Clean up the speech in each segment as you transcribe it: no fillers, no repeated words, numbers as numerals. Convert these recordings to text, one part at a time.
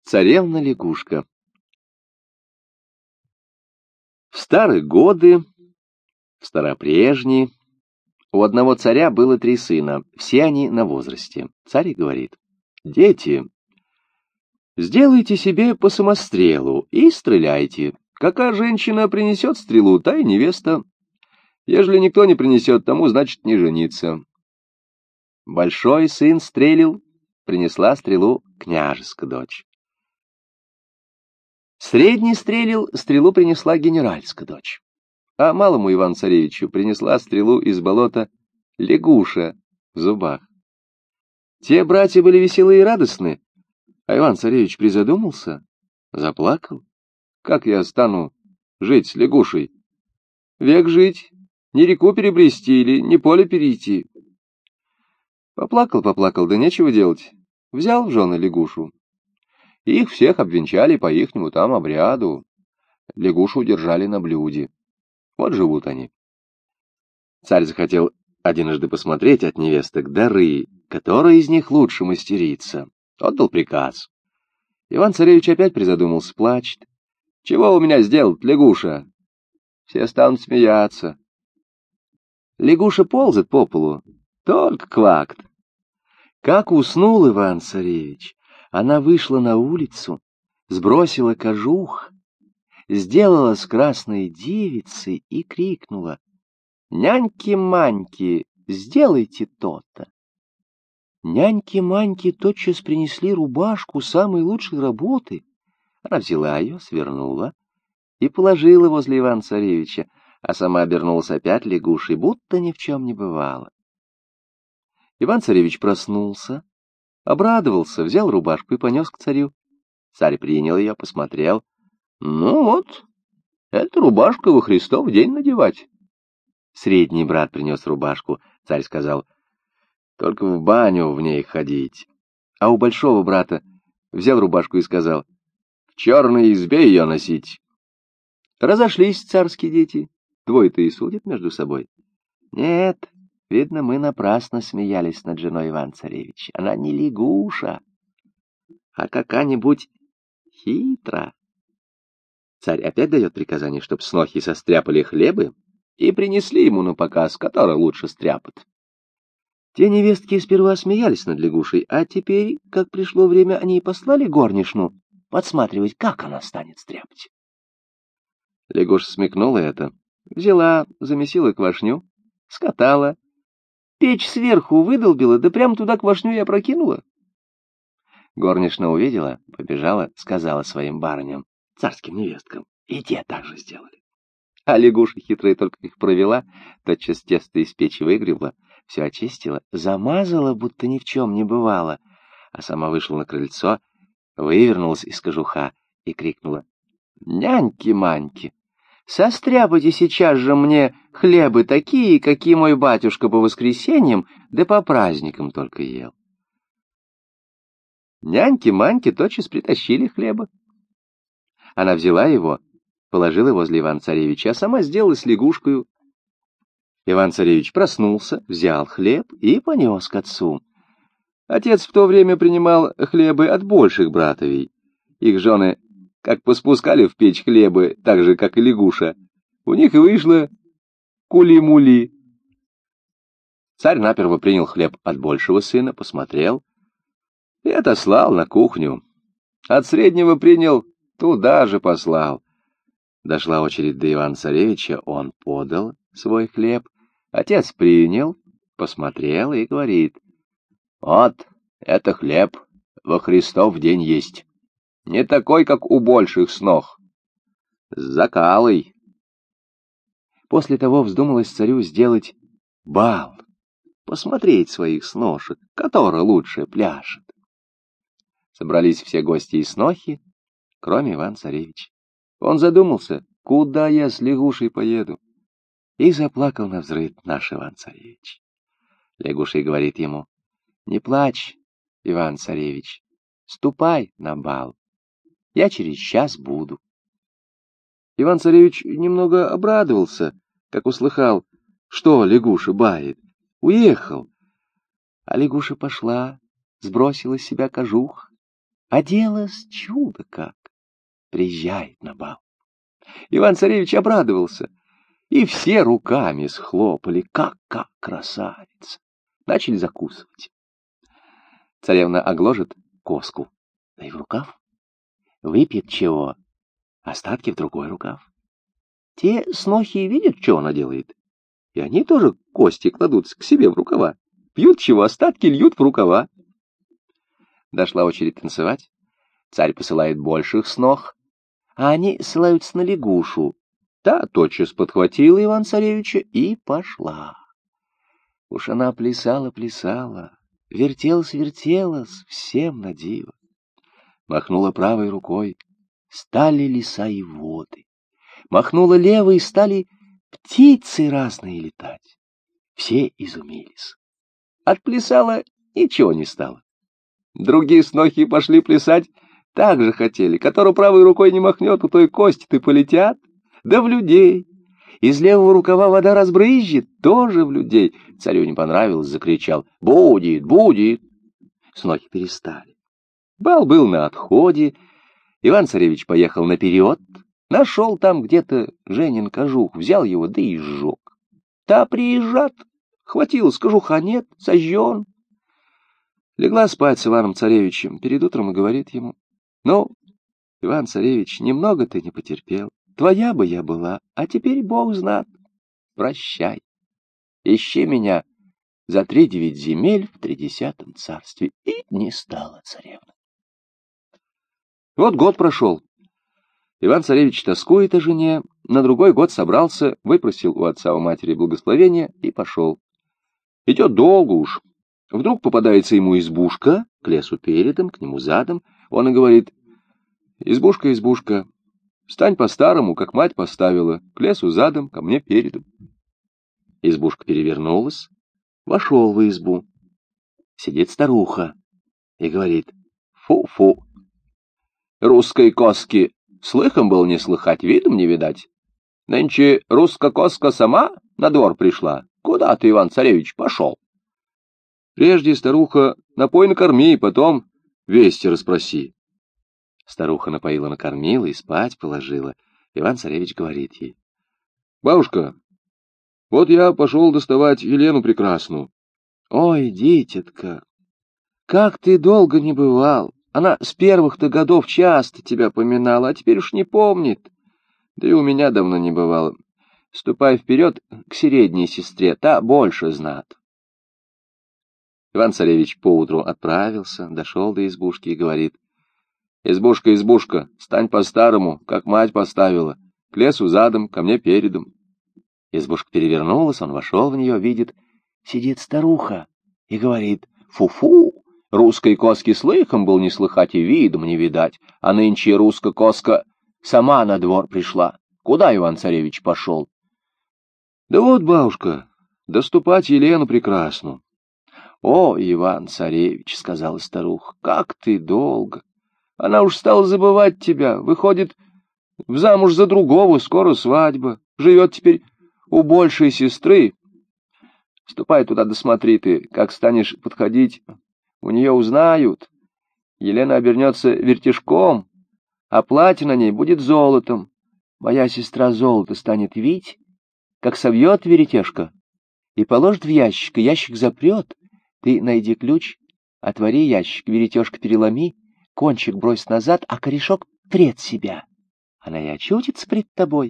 Царевна-лягушка. В старые годы, в старопрежние, у одного царя было 3 сына, все они на возрасте. Царь говорит: «Дети, сделайте себе по самострелу и стреляйте. Какая женщина принесет стрелу, та и невеста. Ежели никто не принесет, тому, значит, не жениться». Большой сын стрелил, принесла стрелу княжеская дочь. Средний стрелил, стрелу принесла генеральская дочь. А малому Ивану-царевичу принесла стрелу из болота лягуша в зубах. Те братья были веселы и радостны, а Иван-царевич призадумался, заплакал. Как я стану жить с лягушей? Век жить, ни реку перебрести или ни поле перейти. Поплакал, да нечего делать. Взял в жены лягушу. Их всех обвенчали по ихнему там обряду. Лягушу держали на блюде. Вот живут они. Царь захотел однажды посмотреть от невесток дары, которая из них лучше мастерица. Отдал приказ. Иван-царевич опять призадумался, плачет. «Чего у меня сделать, лягуша?» Все станут смеяться. Лягуша ползает по полу, только квакт. Как уснул Иван-царевич, она вышла на улицу, сбросила кожух, сделала с красной девицей и крикнула: «Няньки-маньки, сделайте то-то!» Няньки-маньки тотчас принесли рубашку самой лучшей работы. Она взяла ее, свернула и положила возле Ивана-царевича, а сама обернулась опять лягушей, будто ни в чем не бывало. Иван-царевич проснулся, обрадовался, взял рубашку и понес к царю. Царь принял ее, посмотрел. «Ну вот, это рубашка во Христов день надевать». Средний брат принес рубашку. Царь сказал: «Только в баню в ней ходить». А у большого брата взял рубашку и сказал: «В черной избе ее носить». Разошлись царские дети. Двое-то и судят между собой. Нет, видно, мы напрасно смеялись над женой Ивана-царевича. Она не лягуша, а какая-нибудь хитра. Царь опять дает приказание, чтоб снохи состряпали хлебы и принесли ему на показ, который лучше стряпает. Те невестки сперва смеялись над лягушей, а теперь, как пришло время, они и послали горничную подсматривать, как она станет стряпать. Лягуша смекнула это, взяла, замесила квашню, скатала, печь сверху выдолбила, да прямо туда квашню и опрокинула. Горничная увидела, побежала, сказала своим барыням, царским невесткам, и те так же сделали. А лягуша хитрая только их провела, тотчас тесто из печи выгребла, все очистила, замазала, будто ни в чем не бывало, а сама вышла на крыльцо, вывернулась из кожуха и крикнула: «Няньки-маньки, состряпайте сейчас же мне хлебы такие, какие мой батюшка по воскресеньям да по праздникам только ел». Няньки-маньки тотчас притащили хлеба. Она взяла его, положила возле Ивана-царевича, а сама сделала с лягушкою. Иван-царевич проснулся, взял хлеб и понес к отцу. Отец в то время принимал хлебы от больших братовей. Их жены как поспускали в печь хлебы, так же, как и лягуша, у них и вышло кули-мули. Царь наперво принял хлеб от большего сына, посмотрел и отослал на кухню. От среднего принял, туда же послал. Дошла очередь до Ивана-царевича, он подал свой хлеб. Отец принял, посмотрел и говорит: «Вот, это хлеб во Христов день есть. Не такой, как у больших снох. С закалой». После того вздумалось царю сделать бал, посмотреть своих сношек, который лучше пляшет. Собрались все гости и снохи, кроме Ивана-царевича. Он задумался, куда я с лягушей поеду, и заплакал навзрыд наш Иван-царевич. Лягушей говорит ему: «Не плачь, Иван-царевич, ступай на бал, я через час буду». Иван-царевич немного обрадовался, как услыхал, что лягуша бает, уехал. А лягуша пошла, сбросила с себя кожух, Оделась чудо как, приезжает на бал. Иван-царевич обрадовался, и все руками схлопали, как красавица. Начали закусывать. Царевна огложит коску, да и в рукав. Выпьет чего, остатки в другой рукав. Те снохи видят, что она делает, и они тоже кости кладут к себе в рукава. Пьют чего, остатки льют в рукава. Дошла очередь танцевать. Царь посылает больших снох, а они ссылаются на лягушу. Та тотчас подхватила Иван-царевича и пошла. Уж она плясала, вертелась, всем на диво. Махнула правой рукой, стали леса и воды. Махнула левой, стали птицы разные летать. Все изумились. Отплясала, ничего не стало. Другие снохи пошли плясать, так же хотели. Которую правой рукой не махнет, у той кости-то полетят. Да в людей. Из левого рукава вода разбрызжет, тоже в людей. Царю не понравилось, закричал: «Будет, будет!» Снохи перестали. Бал был на отходе. Иван-царевич поехал наперед, нашел там где-то Женин кожух, взял его, да и сжег. Та приезжат, хватилось, кожуха нет, сожжен. Легла спать с Иваном-царевичем, перед утром и говорит ему: «Ну, Иван-царевич, немного ты не потерпел, твоя бы я была, а теперь Бог знат. Прощай, ищи меня за 3-9 земель в 30-м царстве». И не стала царевна. Вот год прошел. Иван-царевич тоскует о жене, на другой год собрался, выпросил у отца у матери благословения и пошел. Идет долго уж. Вдруг попадается ему избушка, к лесу передом, к нему задом. Он и говорит: «Избушка, избушка, стань по-старому, как мать поставила, к лесу задом, ко мне передом». Избушка перевернулась, вошел в избу. Сидит старуха и говорит: «Фу-фу, русской коски слыхом был не слыхать, видом не видать. Нынче русская коска сама на двор пришла. Куда ты, Иван-царевич, пошел?» «Прежде, старуха, напой накорми, потом вести расспроси». Старуха напоила, накормила и спать положила. Иван-царевич говорит ей: «Бабушка, вот я пошел доставать Елену Прекрасную». «Ой, дитятка, как ты долго не бывал! Она с первых-то годов часто тебя поминала, а теперь уж не помнит. Да и у меня давно не бывало. Ступай вперед к средней сестре, та больше знат». Иван-царевич поутру отправился, дошел до избушки и говорит: «Избушка, избушка, стань по-старому, как мать поставила, к лесу задом, ко мне передом». Избушка перевернулась, он вошел в нее, видит, сидит старуха и говорит: «Фу-фу, русской коски слыхом был не слыхать и видом не видать, а нынче русская коска сама на двор пришла. Куда Иван-царевич пошел?» «Да вот, бабушка, доступать Елену Прекрасную». «О, Иван-царевич, — сказала старуха, — как ты долго! Она уж стала забывать тебя, выходит в замуж за другого, скоро свадьба, живет теперь у большей сестры. Ступай туда, досмотри ты, как станешь подходить, у нее узнают. Елена обернется вертежком, а платье на ней будет золотом. Моя сестра золото станет вить, как совьет веретежка, и положит в ящик, и ящик запрет. Ты найди ключ, отвори ящик, веретежка переломи, кончик брось назад, а корешок пред себя. Она и очутится пред тобой».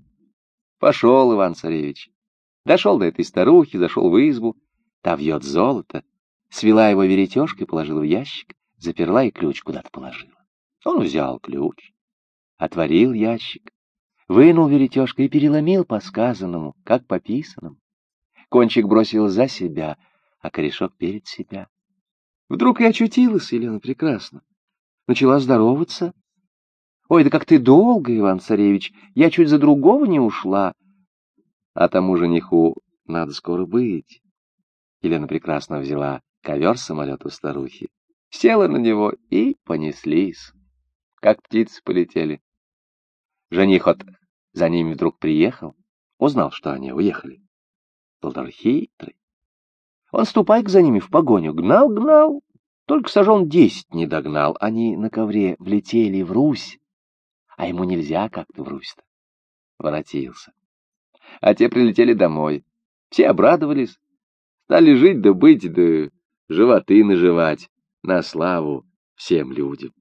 Пошел Иван-царевич. Дошел до этой старухи, зашел в избу. Та вьет золото, свела его веретежкой, положила в ящик, заперла и ключ куда-то положила. Он взял ключ, отворил ящик, вынул веретежку и переломил по сказанному, как по писанному. Кончик бросил за себя, а корешок перед себя. Вдруг и очутилась Елена Прекрасна. Начала здороваться. «Ой, да как ты долго, Иван-царевич, я чуть за другого не ушла. А тому жениху надо скоро быть». Елена Прекрасна взяла ковер-самолет у старухи, села на него и понеслись, как птицы полетели. Жених от за ними вдруг приехал, узнал, что они уехали. Был даже хитрый. Он, ступай-ка за ними в погоню, гнал, Только сажен 10 не догнал, они на ковре влетели в Русь, а ему нельзя как-то в Русь-то. Воротился. А те прилетели домой. Все обрадовались, стали жить да быть, да животы наживать на славу всем людям.